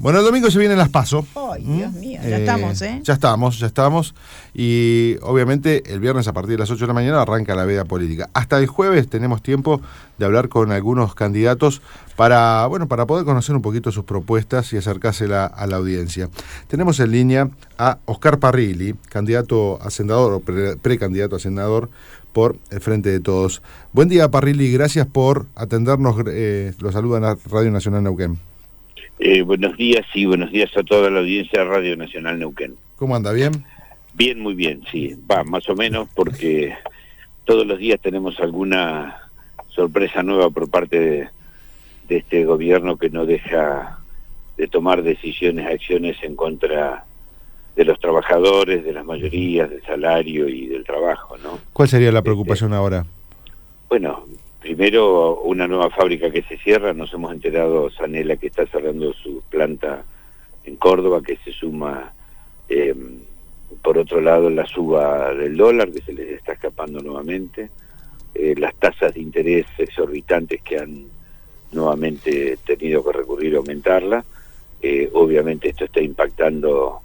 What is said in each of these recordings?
Bueno, el domingo se vienen las PASO. Ay, Dios mío, ya estamos, ¿eh? Ya estamos. Y obviamente el viernes a partir de las 8 de la mañana arranca la veda política. Hasta el jueves tenemos tiempo de hablar con algunos candidatos para poder conocer un poquito sus propuestas y acercársela a la audiencia. Tenemos en línea a Oscar Parrilli, candidato a senador o precandidato a senador por el Frente de Todos. Buen día, Parrilli, gracias por atendernos. Los saluda la Radio Nacional Neuquén. Buenos días y buenos días a toda la audiencia de Radio Nacional Neuquén. ¿Cómo anda? ¿Bien? Bien, muy bien, sí. Va, más o menos, porque todos los días tenemos alguna sorpresa nueva por parte de este gobierno que no deja de tomar decisiones, acciones en contra de los trabajadores, de las mayorías, del salario y del trabajo, ¿no? ¿Cuál sería la preocupación ahora? Bueno, primero, una nueva fábrica que se cierra. Nos hemos enterado, Sanela, que está cerrando su planta en Córdoba, que se suma, por otro lado, la suba del dólar, que se les está escapando nuevamente, las tasas de interés exorbitantes que han nuevamente tenido que recurrir a aumentarla. Obviamente esto está impactando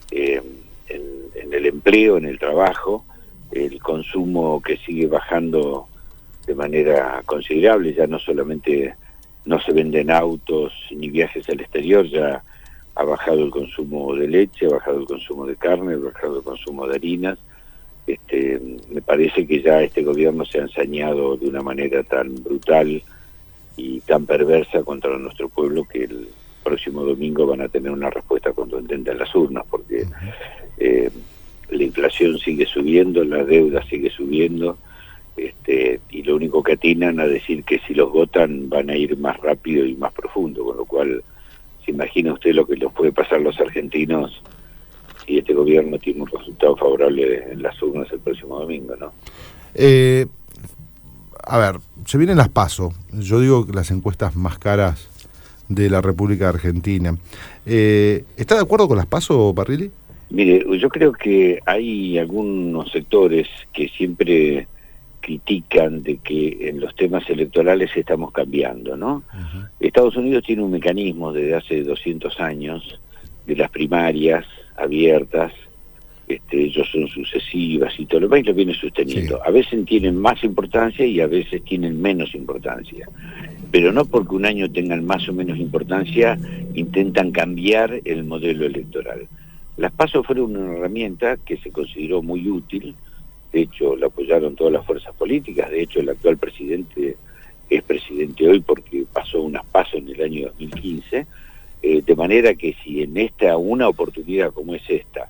en el empleo, en el trabajo, el consumo que sigue bajando de manera considerable. Ya no solamente no se venden autos ni viajes al exterior, ya ha bajado el consumo de leche, ha bajado el consumo de carne, ha bajado el consumo de harinas. Me parece que ya este gobierno se ha ensañado de una manera tan brutal y tan perversa contra nuestro pueblo que el próximo domingo van a tener una respuesta contundente en las urnas, porque la inflación sigue subiendo, la deuda sigue subiendo, y lo único que atinan a decir que si los votan van a ir más rápido y más profundo, con lo cual se imagina usted lo que les puede pasar a los argentinos si este gobierno tiene un resultado favorable en las urnas el próximo domingo, ¿no? A ver, se vienen las PASO, yo digo que las encuestas más caras de la República Argentina. ¿Está de acuerdo con las PASO, Parrilli? Mire, yo creo que hay algunos sectores que siempre critican de que en los temas electorales estamos cambiando, ¿no? Uh-huh. Estados Unidos tiene un mecanismo desde hace 200 años de las primarias abiertas, ellos son sucesivas y todo lo demás, y lo viene sosteniendo. Sí. A veces tienen más importancia y a veces tienen menos importancia, pero no porque un año tengan más o menos importancia intentan cambiar el modelo electoral. Las PASO fueron una herramienta que se consideró muy útil. De hecho, la apoyaron todas las fuerzas políticas. De hecho, el actual presidente es presidente hoy porque pasó unas PASO en el año 2015, de manera que si en una oportunidad como es esta,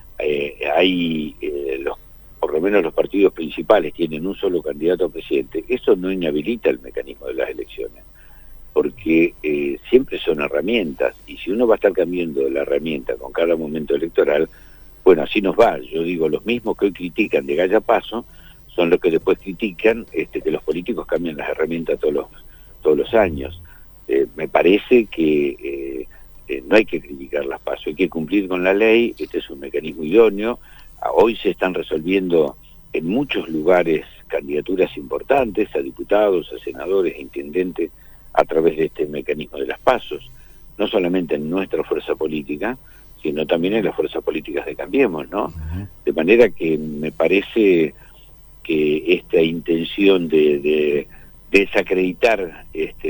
por lo menos los partidos principales tienen un solo candidato a presidente, eso no inhabilita el mecanismo de las elecciones, porque siempre son herramientas, y si uno va a estar cambiando la herramienta con cada momento electoral, bueno, así nos va. Yo digo, los mismos que hoy critican de Galla Paso son los que después critican que los políticos cambian las herramientas todos los años. Me parece que no hay que criticar las PASO, hay que cumplir con la ley. Este es un mecanismo idóneo. Hoy se están resolviendo en muchos lugares candidaturas importantes a diputados, a senadores, a intendentes a través de este mecanismo de las PASO, no solamente en nuestra fuerza política, sino también en las fuerzas políticas de Cambiemos, ¿no? Uh-huh. De manera que me parece que esta intención de desacreditar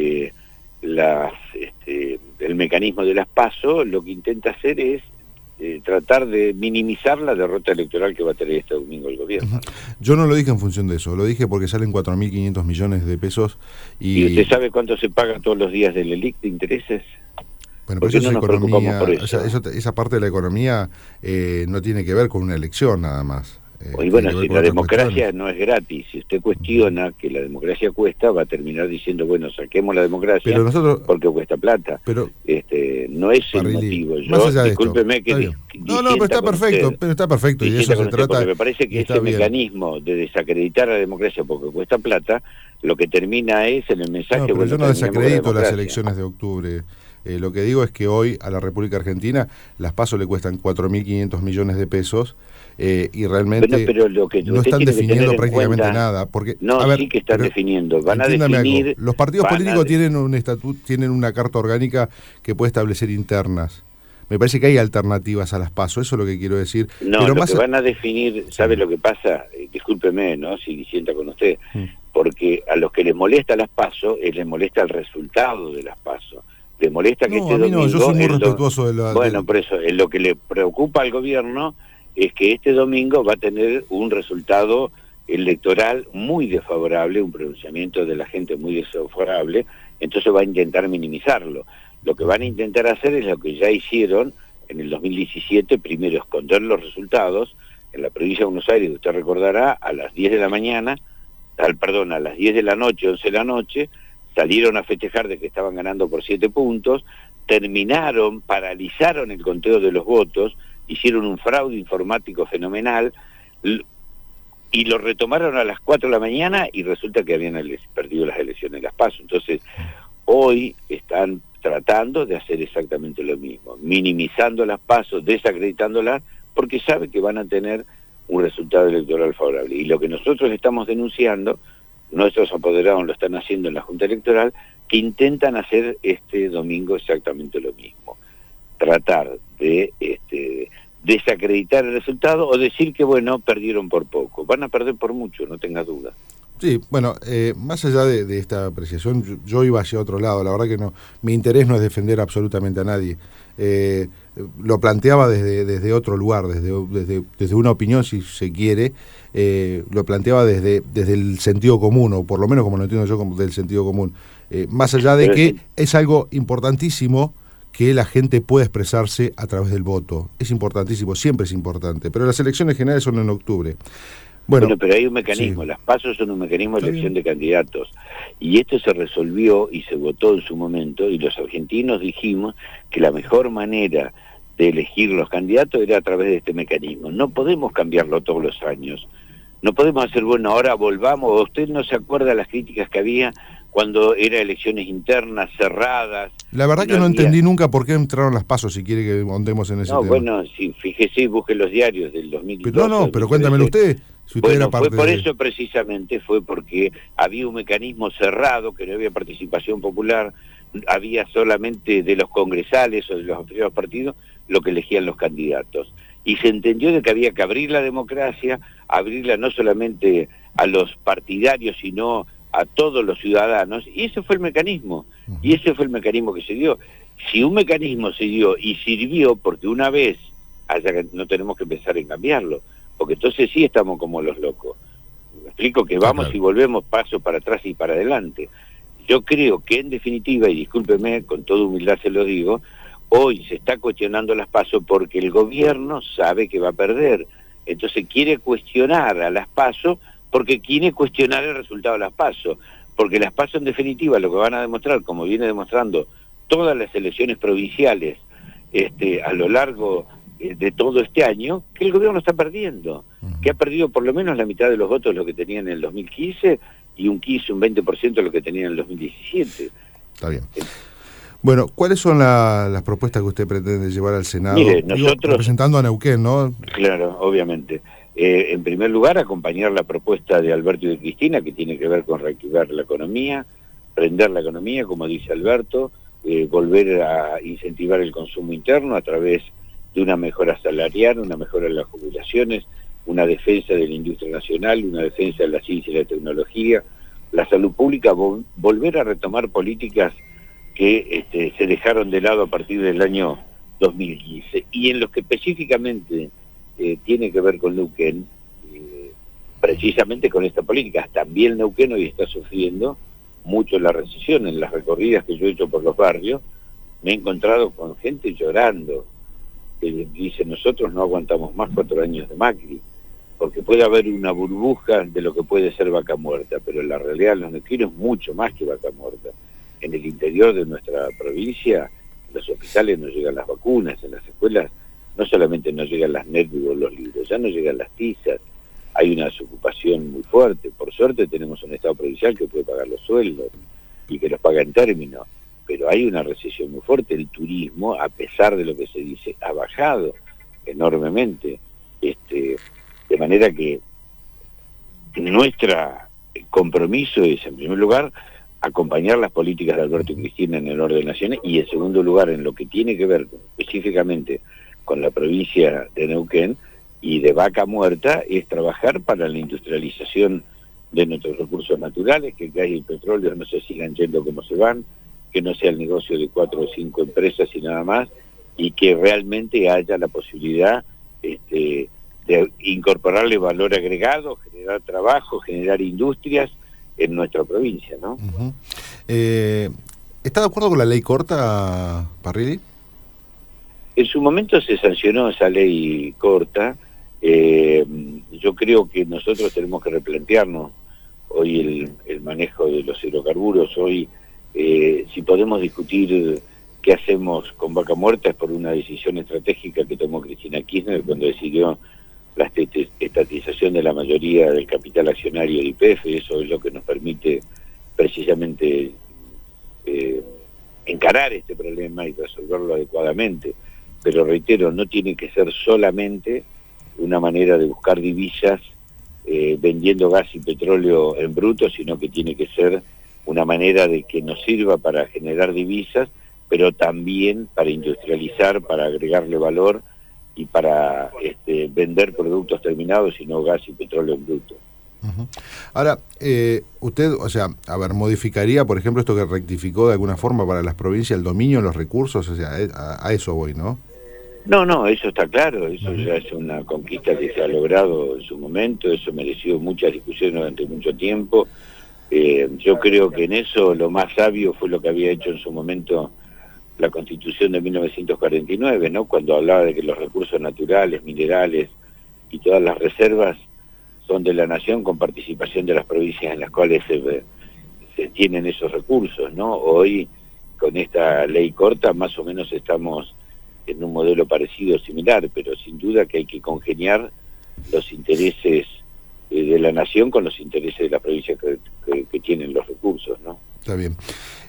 el mecanismo de las PASO, lo que intenta hacer es tratar de minimizar la derrota electoral que va a tener este domingo el gobierno. Uh-huh. Yo no lo dije en función de eso, lo dije porque salen 4.500 millones de pesos y... ¿Y usted sabe cuánto se paga todos los días del ELIC de intereses? Bueno, pero eso es economía, esa parte de la economía no tiene que ver con una elección nada más. Y bueno, si la democracia no es gratis, si usted cuestiona que la democracia cuesta, va a terminar diciendo, bueno, saquemos la democracia pero nosotros, porque cuesta plata. Pero no es el motivo. Yo, discúlpeme que... No, pero está perfecto, y de eso se trata. Porque me parece que ese mecanismo de desacreditar a la democracia porque cuesta plata, lo que termina es en el mensaje... No, pero yo no desacredito las elecciones de octubre. Lo que digo es que hoy a la República Argentina las PASO le cuestan 4.500 millones de pesos y realmente pero lo que no están definiendo prácticamente cuenta, nada. Porque, no, a ver, sí que están definiendo. Van a definir... Algo. Los partidos políticos tienen un estatuto, tienen una carta orgánica que puede establecer internas. Me parece que hay alternativas a las PASO, eso es lo que quiero decir. No, pero lo más que van a definir, ¿sabe lo que pasa? Discúlpeme, ¿no? Si sienta con usted. Porque a los que les molesta las PASO, les molesta el resultado de las PASO. Les molesta que este domingo... yo soy muy respetuoso de la... Bueno, por eso, lo que le preocupa al gobierno es que este domingo va a tener un resultado electoral muy desfavorable, un pronunciamiento de la gente muy desfavorable, entonces va a intentar minimizarlo. Lo que van a intentar hacer es lo que ya hicieron en el 2017, primero esconder los resultados. En la provincia de Buenos Aires, usted recordará, a las 10 de la mañana, a las 10 de la noche, 11 de la noche, salieron a festejar de que estaban ganando por 7 puntos, paralizaron el conteo de los votos, hicieron un fraude informático fenomenal, y lo retomaron a las 4 de la mañana y resulta que habían perdido las elecciones, las PASO. Entonces, hoy están tratando de hacer exactamente lo mismo, minimizando las PASO, desacreditándolas, porque sabe que van a tener un resultado electoral favorable. Y lo que nosotros estamos denunciando, nuestros apoderados lo están haciendo en la Junta Electoral, que intentan hacer este domingo exactamente lo mismo. Tratar de desacreditar el resultado o decir que, bueno, perdieron por poco. Van a perder por mucho, no tenga duda. Sí, bueno, más allá de esta apreciación, yo iba hacia otro lado. La verdad que no, mi interés no es defender absolutamente a nadie. Lo planteaba desde otro lugar, desde una opinión, si se quiere. Lo planteaba desde el sentido común, o por lo menos como lo entiendo yo, como del sentido común. Más allá de que es algo importantísimo que la gente pueda expresarse a través del voto. Es importantísimo, siempre es importante. Pero las elecciones generales son en octubre. Bueno, pero hay un mecanismo, sí. Las PASO son un mecanismo de elección de candidatos, y esto se resolvió y se votó en su momento, y los argentinos dijimos que la mejor manera de elegir los candidatos era a través de este mecanismo. No podemos cambiarlo todos los años, no podemos hacer, bueno, ahora volvamos. Usted no se acuerda de las críticas que había cuando era elecciones internas, cerradas. La verdad que no entendí nunca por qué entraron las PASO, si quiere que andemos en ese tema. No, bueno, sí, fíjese y busque los diarios del 2012. Pero cuéntamelo usted. Si usted bueno, fue por eso precisamente, fue porque había un mecanismo cerrado, que no había participación popular, había solamente de los congresales o de los primeros partidos lo que elegían los candidatos. Y se entendió de que había que abrir la democracia, abrirla no solamente a los partidarios, sino a todos los ciudadanos, y ese fue el mecanismo, y ese fue el mecanismo que se dio. Si un mecanismo se dio y sirvió, porque una vez no tenemos que pensar en cambiarlo, porque entonces sí estamos como los locos. Me explico que vamos y volvemos paso para atrás y para adelante. Yo creo que en definitiva, y discúlpeme, con toda humildad se lo digo, hoy se está cuestionando las PASO porque el gobierno sabe que va a perder. Entonces quiere cuestionar a las PASO porque quiere cuestionar el resultado de las PASO. Porque las PASO en definitiva lo que van a demostrar, como viene demostrando todas las elecciones provinciales a lo largo de todo este año, que el gobierno está perdiendo, que ha perdido por lo menos la mitad de los votos de lo que tenía en el 2015 y un 20% de lo que tenía en el 2017. Está bien. Bueno, ¿cuáles son las propuestas que usted pretende llevar al Senado? Mire, nosotros... representando a Neuquén, ¿no? Claro, obviamente. En primer lugar, acompañar la propuesta de Alberto y de Cristina, que tiene que ver con reactivar la economía, prender la economía, como dice Alberto, volver a incentivar el consumo interno a través de una mejora salarial, una mejora en las jubilaciones, una defensa de la industria nacional, una defensa de la ciencia y la tecnología, la salud pública, volver a retomar políticas que se dejaron de lado a partir del año 2015. Y en lo que específicamente tiene que ver con Neuquén, precisamente con esta política, también Neuquén hoy está sufriendo mucho la recesión. En las recorridas que yo he hecho por los barrios, me he encontrado con gente llorando, que dice, nosotros no aguantamos más 4 años de Macri, porque puede haber una burbuja de lo que puede ser Vaca Muerta, pero en la realidad los neuquinos es mucho más que Vaca Muerta. En el interior de nuestra provincia, en los hospitales no llegan las vacunas, en las escuelas no solamente no llegan las netbooks o los libros, ya no llegan las tizas, hay una desocupación muy fuerte. Por suerte tenemos un Estado provincial que puede pagar los sueldos y que los paga en términos, pero hay una recesión muy fuerte. El turismo, a pesar de lo que se dice, ha bajado enormemente, de manera que nuestro compromiso es, en primer lugar, acompañar las políticas de Alberto y Cristina en el orden nacional, y en segundo lugar, en lo que tiene que ver específicamente con la provincia de Neuquén y de Vaca Muerta, es trabajar para la industrialización de nuestros recursos naturales, que el gas y el petróleo no se sigan yendo como se van, que no sea el negocio de 4 o 5 empresas y nada más, y que realmente haya la posibilidad de incorporarle valor agregado, generar trabajo, generar industrias en nuestra provincia, ¿no? Uh-huh. ¿Está de acuerdo con la ley corta, Parrilli? En su momento se sancionó esa ley corta. Yo creo que nosotros tenemos que replantearnos hoy el manejo de los hidrocarburos. Hoy, si podemos discutir qué hacemos con Vaca Muerta, es por una decisión estratégica que tomó Cristina Kirchner cuando decidió la estatización de la mayoría del capital accionario de YPF. Eso es lo que nos permite precisamente encarar este problema y resolverlo adecuadamente. Pero reitero, no tiene que ser solamente una manera de buscar divisas vendiendo gas y petróleo en bruto, sino que tiene que ser una manera de que nos sirva para generar divisas, pero también para industrializar, para agregarle valor y para vender productos terminados y no gas y petróleo en bruto. Uh-huh. Ahora, usted, o sea, modificaría, por ejemplo, esto que rectificó de alguna forma para las provincias, el dominio de los recursos, o sea, a eso voy, ¿no? No, eso está claro, eso ya es una conquista que se ha logrado en su momento, eso mereció muchas discusiones durante mucho tiempo. Yo creo que en eso lo más sabio fue lo que había hecho en su momento la Constitución de 1949, ¿no? Cuando hablaba de que los recursos naturales, minerales y todas las reservas son de la nación con participación de las provincias en las cuales se tienen esos recursos, ¿no? Hoy, con esta ley corta, más o menos estamos en un modelo parecido, similar, pero sin duda que hay que congeniar los intereses de la nación con los intereses de las provincias que tienen los recursos, ¿no? Está bien.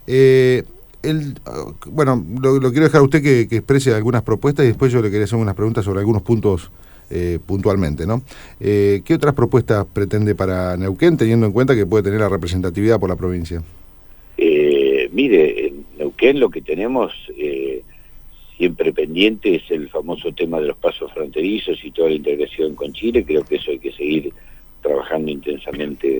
Bueno, lo quiero dejar a usted que exprese algunas propuestas y después yo le quería hacer unas preguntas sobre algunos puntos puntualmente, ¿no? ¿Qué otras propuestas pretende para Neuquén, teniendo en cuenta que puede tener la representatividad por la provincia? Mire, en Neuquén lo que tenemos siempre pendiente es el famoso tema de los pasos fronterizos y toda la integración con Chile. Creo que eso hay que seguir trabajando intensamente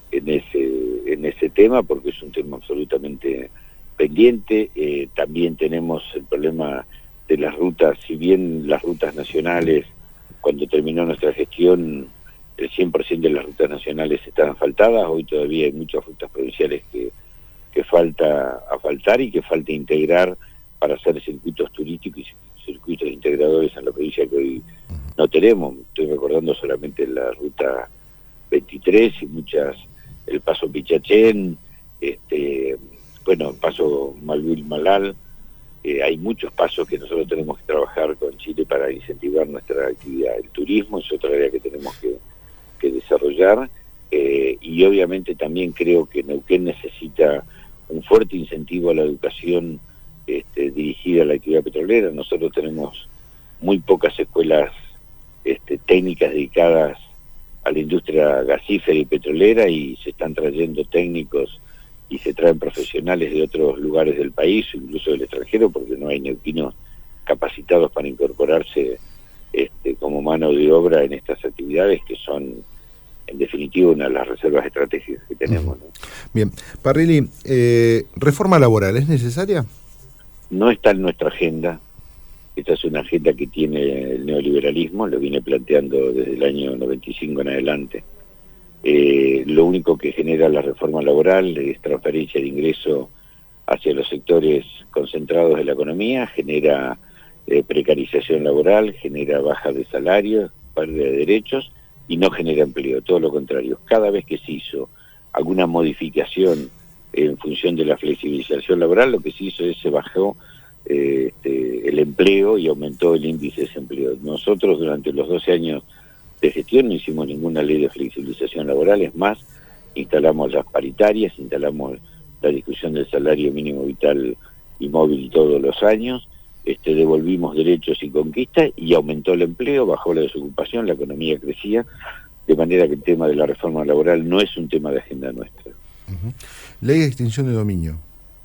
en ese tema, porque es un tema absolutamente pendiente. También tenemos el problema de las rutas, si bien las rutas nacionales, cuando terminó nuestra gestión, el 100% de las rutas nacionales estaban asfaltadas, hoy todavía hay muchas rutas provinciales que falta asfaltar y que falta integrar para hacer circuitos turísticos y circuitos integradores en la provincia que hoy no tenemos. Estoy recordando solamente la ruta 23 y el paso Pichachén, bueno, paso Malvil-Malal. Hay muchos pasos que nosotros tenemos que trabajar con Chile para incentivar nuestra actividad. El turismo es otra área que tenemos que desarrollar, y obviamente también creo que Neuquén necesita un fuerte incentivo a la educación dirigida a la actividad petrolera. Nosotros tenemos muy pocas escuelas técnicas dedicadas a la industria gasífera y petrolera, y se están trayendo técnicos y se traen profesionales de otros lugares del país, incluso del extranjero, porque no hay neuquinos capacitados para incorporarse como mano de obra en estas actividades que son, en definitiva, una de las reservas estratégicas que tenemos, ¿no? Bien. Parrilli, ¿reforma laboral es necesaria? No está en nuestra agenda. Esta es una agenda que tiene el neoliberalismo, lo viene planteando desde el año 95 en adelante. Lo único que genera la reforma laboral es transferencia de ingreso hacia los sectores concentrados de la economía, genera precarización laboral, genera baja de salarios, pérdida de derechos y no genera empleo, todo lo contrario. Cada vez que se hizo alguna modificación en función de la flexibilización laboral, lo que se hizo es se bajó el empleo y aumentó el índice de desempleo. Nosotros durante los 12 años de gestión no hicimos ninguna ley de flexibilización laboral, es más, instalamos las paritarias, instalamos la discusión del salario mínimo vital y móvil todos los años, devolvimos derechos y conquistas y aumentó el empleo, bajó la desocupación, la economía crecía, de manera que el tema de la reforma laboral no es un tema de agenda nuestra. Ley de extinción de dominio.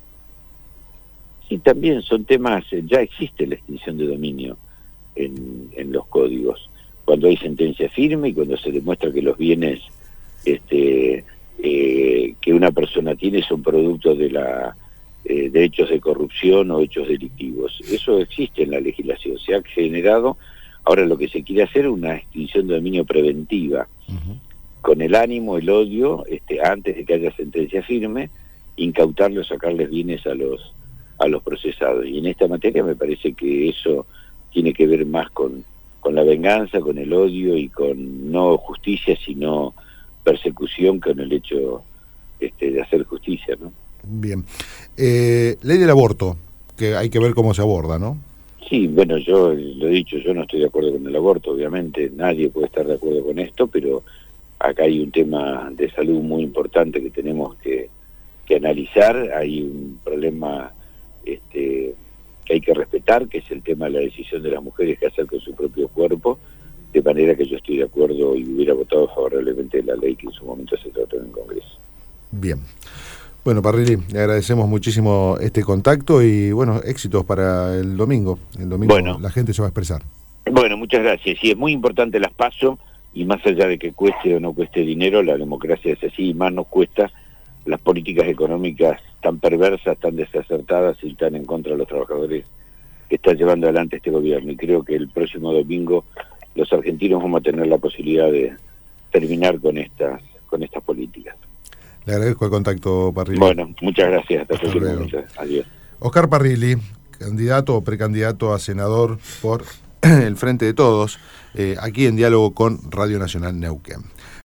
Sí, también son temas, ya existe la extinción de dominio en los códigos, cuando hay sentencia firme y cuando se demuestra que los bienes que una persona tiene son producto de hechos de corrupción o hechos delictivos. Eso existe en la legislación, se ha generado. Ahora lo que se quiere hacer es una extinción de dominio preventiva, con el ánimo, el odio, antes de que haya sentencia firme, incautarlos, sacarles bienes a los procesados. Y en esta materia me parece que eso tiene que ver más con la venganza, con el odio y con no justicia, sino persecución, con el hecho de hacer justicia, ¿no? Bien. Ley del aborto, que hay que ver cómo se aborda, ¿no? Sí, bueno, yo lo he dicho, yo no estoy de acuerdo con el aborto, obviamente, nadie puede estar de acuerdo con esto, pero acá hay un tema de salud muy importante que tenemos que analizar, hay un problema que hay que respetar, que es el tema de la decisión de las mujeres que hacer con su propio cuerpo, de manera que yo estoy de acuerdo y hubiera votado favorablemente la ley que en su momento se trató en el Congreso. Bien. Bueno, Parrilli, le agradecemos muchísimo este contacto y, bueno, éxitos para el domingo. El domingo bueno, la gente se va a expresar. Bueno, muchas gracias. Sí, es muy importante las PASO, y más allá de que cueste o no cueste dinero, la democracia es así, y más nos cuesta las políticas económicas tan perversas, tan desacertadas y tan en contra de los trabajadores que está llevando adelante este gobierno. Y creo que el próximo domingo los argentinos vamos a tener la posibilidad de terminar con estas políticas. Le agradezco el contacto, Parrilli. Bueno, muchas gracias. Hasta luego. Adiós. Oscar Parrilli, candidato o precandidato a senador por el Frente de Todos, aquí en diálogo con Radio Nacional Neuquén.